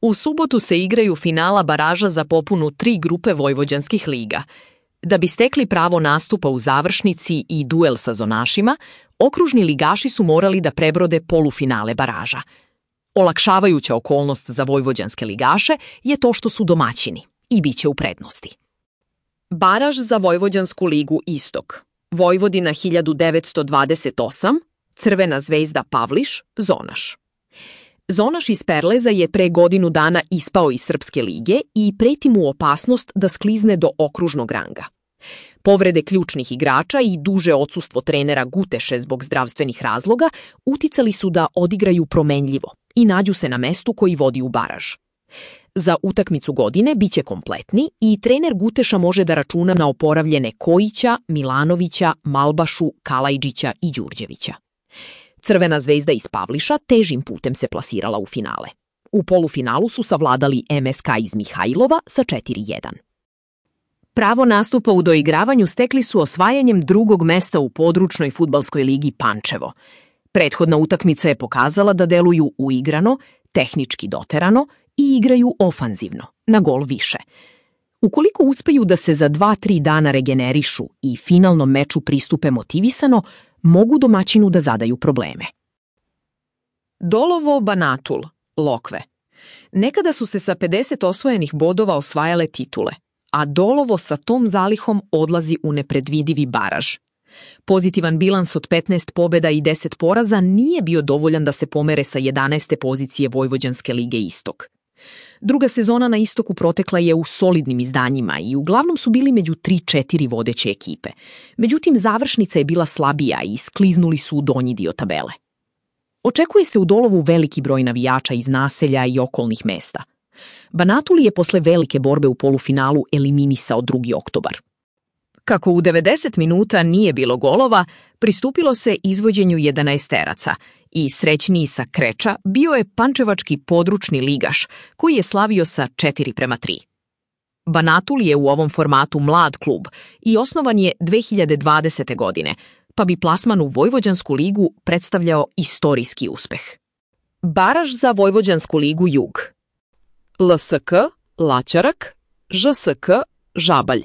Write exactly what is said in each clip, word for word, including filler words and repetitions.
U subotu se igraju finala baraža za popunu tri grupe vojvođanskih liga. Da bi stekli pravo nastupa u završnici i duel sa zonašima, okružni ligaši su morali da prebrode polufinale baraža. Olakšavajuća okolnost za vojvođanske ligaše je to što su domaćini i bit će u prednosti. Baraž za Vojvođansku ligu Istok. Vojvodina hiljadu devetsto dvadeset osam, Crvena zvezda Pavliš, Zonaš. Zonaš iz Perleza je pre godinu dana ispao iz Srpske lige i preti mu opasnost da sklizne do okružnog ranga. Povrede ključnih igrača i duže odsustvo trenera Guteše zbog zdravstvenih razloga uticali su da odigraju promenljivo i nađu se na mestu koji vodi u baraž. Za utakmicu godine biće kompletni i trener Guteša može da računa na oporavljene Kojića, Milanovića, Malbašu, Kalajđića i Đurđevića. Crvena zvezda iz Pavliša težim putem se plasirala u finale. U polufinalu su savladali M S K iz Mihajlova sa četiri jedan. Pravo nastupa u doigravanju stekli su osvajanjem drugog mesta u područnoj fudbalskoj ligi Pančevo. Prethodna utakmica je pokazala da deluju uigrano, tehnički doterano i igraju ofanzivno, na gol više. Ukoliko uspeju da se za dva tri dana regenerišu i finalnom meču pristupe motivisano, mogu domaćinu da zadaju probleme. Dolovo Banatul, Lokve. Nekada su se sa pedeset osvojenih bodova osvajale titule, a Dolovo sa tom zalihom odlazi u nepredvidivi baraž. Pozitivan bilans od petnaest pobeda i deset poraza nije bio dovoljan da se pomere sa jedanaeste pozicije Vojvođanske lige Istok. Druga sezona na Istoku protekla je u solidnim izdanjima i uglavnom su bili među tri četiri vodeće ekipe. Međutim, završnica je bila slabija i skliznuli su u donji dio tabele. Očekuje se u Dolovu veliki broj navijača iz naselja i okolnih mesta. Banatuli je posle velike borbe u polufinalu eliminisao drugi oktobar. Kako u devedeset minuta nije bilo golova, pristupilo se izvođenju jedanaesteraca i srećniji sa Kreča bio je pančevački područni ligaš koji je slavio sa četiri prema tri. Banatul je u ovom formatu mlad klub i osnovan je dve hiljade dvadesete. godine, pa bi plasman u Vojvođansku ligu predstavljao istorijski uspeh. Baraž za Vojvođansku ligu Jug. L S K, Laćarak, Ž S K, Žabalj.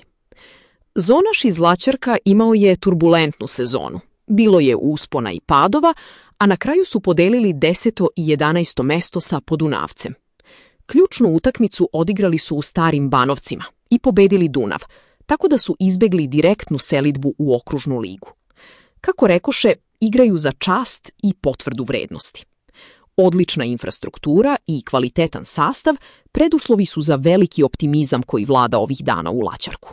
Zonaš iz Laćarka imao je turbulentnu sezonu. Bilo je uspona i padova, a na kraju su podelili deseto i jedanaesto mesto sa Podunavcem. Ključnu utakmicu odigrali su u Starim Banovcima i pobedili Dunav, tako da su izbegli direktnu selidbu u okružnu ligu. Kako rekoše, igraju za čast i potvrdu vrednosti. Odlična infrastruktura i kvalitetan sastav preduslovi su za veliki optimizam koji vlada ovih dana u Laćarku.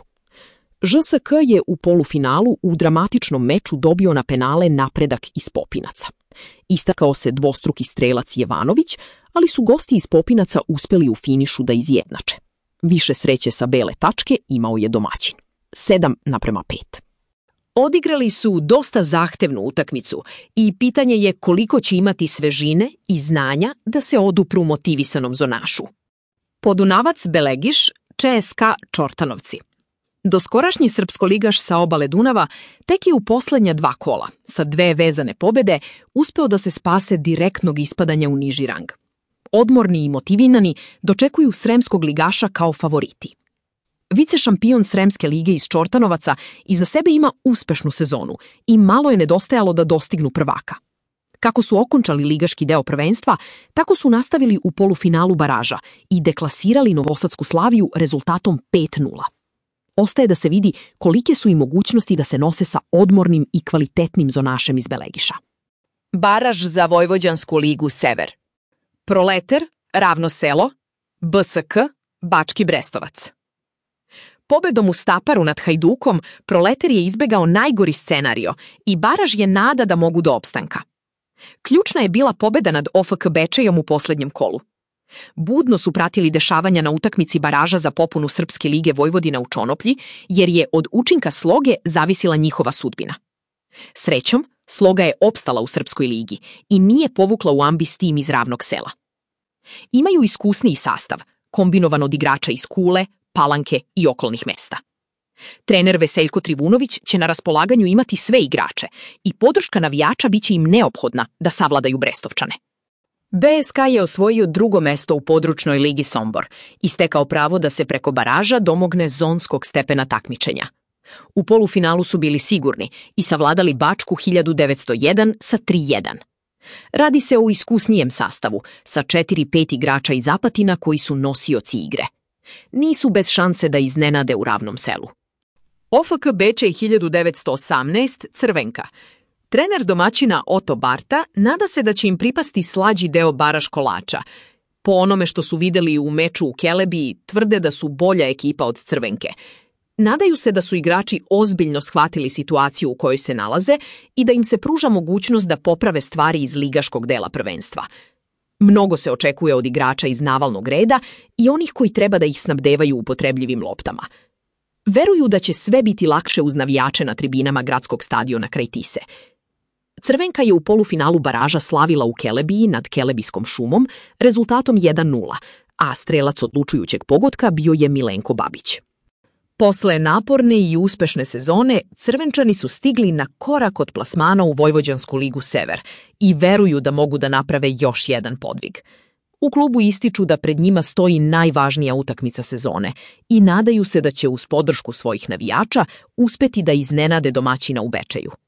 Ž S K je u polufinalu u dramatičnom meču dobio na penale napredak iz Popinaca. Istakao se dvostruki strelac Jevanović, ali su gosti iz Popinaca uspeli u finišu da izjednače. Više sreće sa bele tačke imao je domaćin. sedam naprema pet. Odigrali su dosta zahtevnu utakmicu i pitanje je koliko će imati svežine i znanja da se odupru motivisanom zonašu. Podunavac Belegiš, Č S K Čortanovci. Doskorašnji srpskoligaš sa obale Dunava tek je u poslednja dva kola, sa dve vezane pobede, uspeo da se spase direktnog ispadanja u niži rang. Odmorni i motivirani dočekuju sremskog ligaša kao favoriti. Vice šampion Sremske lige iz Čortanovaca iza sebe ima uspešnu sezonu i malo je nedostajalo da dostignu prvaka. Kako su okončali ligaški deo prvenstva, tako su nastavili u polufinalu baraža i deklasirali Novosadsku Slaviju rezultatom pet nula. Ostaje da se vidi kolike su i mogućnosti da se nose sa odmornim i kvalitetnim zonašem iz Belegiša. Baraž za Vojvođansku ligu Sever. Proleter, Ravno selo, B S K, Bački Brestovac. Pobedom u Staparu nad Hajdukom, Proleter je izbegao najgori scenario i baraž je nada da mogu do opstanka. Ključna je bila pobeda nad O F K Bečejom u poslednjem kolu. Budno su pratili dešavanja na utakmici baraža za popunu Srpske lige Vojvodina u Čonoplji, jer je od učinka Sloge zavisila njihova sudbina. Srećom, Sloga je opstala u Srpskoj ligi i nije povukla u ambis tim iz Ravnog sela. Imaju iskusniji sastav, kombinovan od igrača iz Kule, Palanke i okolnih mesta. Trener Veseljko Trivunović će na raspolaganju imati sve igrače i podrška navijača biće im neophodna da savladaju Brestovčane. B S K je osvojio drugo mesto u područnoj ligi Sombor i stekao pravo da se preko baraža domogne zonskog stepena takmičenja. U polufinalu su bili sigurni i savladali Bačku hiljadu devetsto jedan sa tri jedan. Radi se o iskusnijem sastavu, sa četiri pet igrača iz Apatina koji su nosioci igre. Nisu bez šanse da iznenade u Ravnom Selu. O F K Bečej hiljadu devetsto osamnaest Crvenka. Trener domaćina Oto Barta nada se da će im pripasti slađi deo baraž kolača. Po onome što su videli u meču u Kelebiji, tvrde da su bolja ekipa od Crvenke. Nadaju se da su igrači ozbiljno shvatili situaciju u kojoj se nalaze i da im se pruža mogućnost da poprave stvari iz ligaškog dela prvenstva. Mnogo se očekuje od igrača iz navalnog reda i onih koji treba da ih snabdevaju upotrebljivim loptama. Veruju da će sve biti lakše uz navijače na tribinama gradskog stadiona kraj Tise. Crvenka je u polufinalu baraža slavila u Kelebiji nad Kelebijskom šumom rezultatom jedan nula, a strelac odlučujućeg pogotka bio je Milenko Babić. Posle naporne i uspešne sezone, Crvenčani su stigli na korak od plasmana u Vojvođansku ligu Sever i veruju da mogu da naprave još jedan podvig. U klubu ističu da pred njima stoji najvažnija utakmica sezone i nadaju se da će uz podršku svojih navijača uspeti da iznenade domaćina u Bečeju.